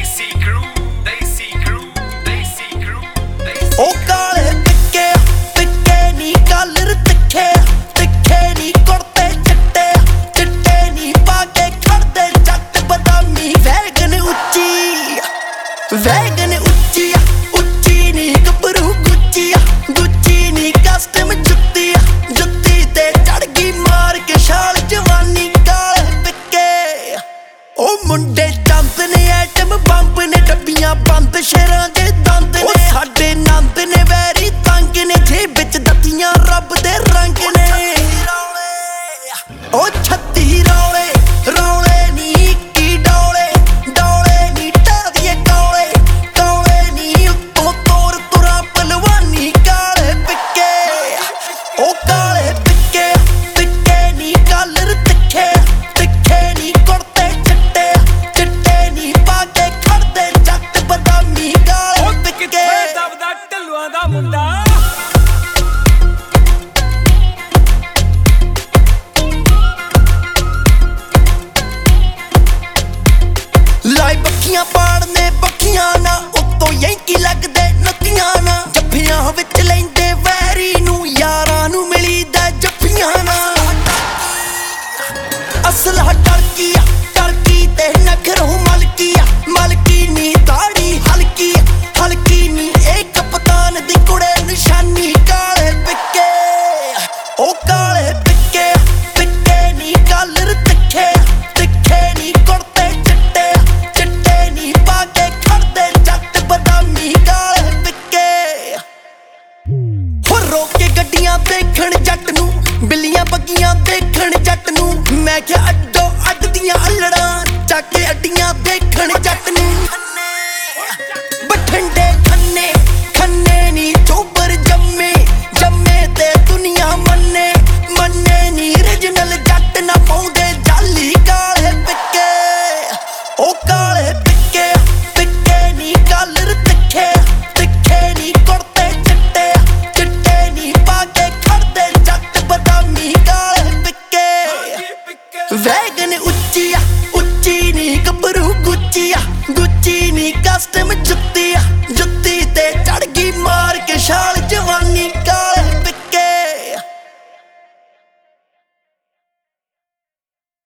ਉਹ ਕਾਲੇ ਪਿੱਕੇ ਪਿੱਕੇ ਨੀ ਕਾਲਰ ਤਿੱਖੇ ਤਿੱਖੇ ਨੀ ਕੁੜਤੇ ਚਿੱਟੇ ਚਿੱਟੇ ਨੀ ਪਾ ਕੇ ਖੜਦੇ ਜੱਟ ਬਦਾਮੀ ਵੈਗਨ ਉੱਚੀ ਵੈਗਨ ਉੱਚੀ ਉੱਚੀ ਨੀ ਗੱਭਰੂ ਗੁੱਚੀ ਗੁੱਚੀ ਨੀ ਕਸਟਮ ਜੁੱਤੀ ਜੁੱਤੀ ਤੇ ਚੜ ਗਈ ਮਾਰ ਕੇ ਛਾਲ ਜਵਾਨੀ ਕਾਲੇ ਪਿੱਕੇ ਉਹ ਮੁੰਡੇ ਚੰਦ ਨੇ ਐਟਮ ਬੰਬ ਨੇ ਡੱਬੀਆਂ ਬੰਦ ਸ਼ੇਰਾਂ ਦੇ ਦੰਦ ਨੇ ਸਾਡੇ ਨੰਦ ਨੇ ਵੈਰੀ ਤੰਗ ਨੇ ਜੇ ਵਿੱਚ ਦੱਤੀਆਂ ਰੱਬ ਦੇ ਰੰਗ ਨੇ ਉਹ 36 ਰੌਲੇ ਰੌਲੇ ਨੀ ਕੀ ਡੌਲੇ ਡੌਲੇ ਨੀ ਟਾਦੀਏ ਕੌਲੇ ਕੌਲੇ ਨੀ ਉੱਤੋਂ ਤੋਰ ਤੁਰਾ ਪਲਵਾਨੀ ਕਾਲੇ ਪਿੱਕੇ ਉਹ ਕਾਲੇ ਪਿੱਕੇ ਪਿੱਕੇ ਨੀ ਕਾਲਰ ਤਿੱਖੇ ਤਿੱਖੇ ਨੀ ਕੁੜਤੇ ਚਿੱਟੇ ਚਿੱਟੇ ਨੀ ਪਾ ਕੇ ਖੜਦੇ ਜੱਟ ਬਦਾਮੀ ਕਾਲੇ ਪਿੱਕੇ ਦਬਦਾ ਢੱਲੂਆਂ ਦਾ ਮੁੰਡਾ ਲਾਈ ਬੱਖੀਆਂ ਪਾੜਨੇ ਬੱਖੀਆਂ ਨਾ ਉੱਤੋਂ ਯੈਂਕੀ ਲੱਗਦੇ ਨੱਤੀਆਂ ਨਾ ਜੱਫੀਆਂ ਵਿੱਚ ਲੈਂਦੇ ਵੈਰੀ ਨੂੰ ਯਾਰਾਂ ਨੂੰ ਮਿਲੀਦਾ ਜੱਫੀਆਂ ਨਾ ਅਸਲਾ ਟਰਕੀ ਤੇ ਨਖਰੋਂ ਮਲਕੀ ਨੀ ਦਾੜੀ ਹਲਕੀ ਹਲਕੀ ਨੀ ਇਹ ਕਪਤਾਨ ਦੀ ਕੁੜੇ ਨਿਸ਼ਾਨੀ ਕਾਲੇ ਪਿੱਕੇ ਉਹ ਕਾਲੇ ਪਿੱਕੇ ਪਿੱਕੇ ਨੀ ਕਾਲਰ ਤਿੱਖੇ ਤਿੱਖੇ ਨੀ ਕੁੜਤੇ ਚਿੱਟੇ ਚਿੱਟੇ ਨੀ ਪਾ ਕੇ ਖੜਦੇ ਜੱਟ ਬਦਾਮੀ ਕਾਲੇ ਪਿੱਕੇ ਹੋ ਰੋਕ ਕੇ ਗੱਡੀਆਂ ਦੇਖਣ ਜੱਟ ਨੂੰ ਬਿੱਲੀਆਂ ਬੱਗੀਆਂ ਦੇਖਣ ਜੱਟ ਨੂੰ ਮੈਂ ਕਿਹਾ ਅੱਡੋ ਅੱਡ ਦੀਆਂ ਅਲੜਾਂ ਚੱਕ ਕੇ ਅੱਡੀਆਂ ਦੇਖਣ ਜੱਟ ਨੂੰ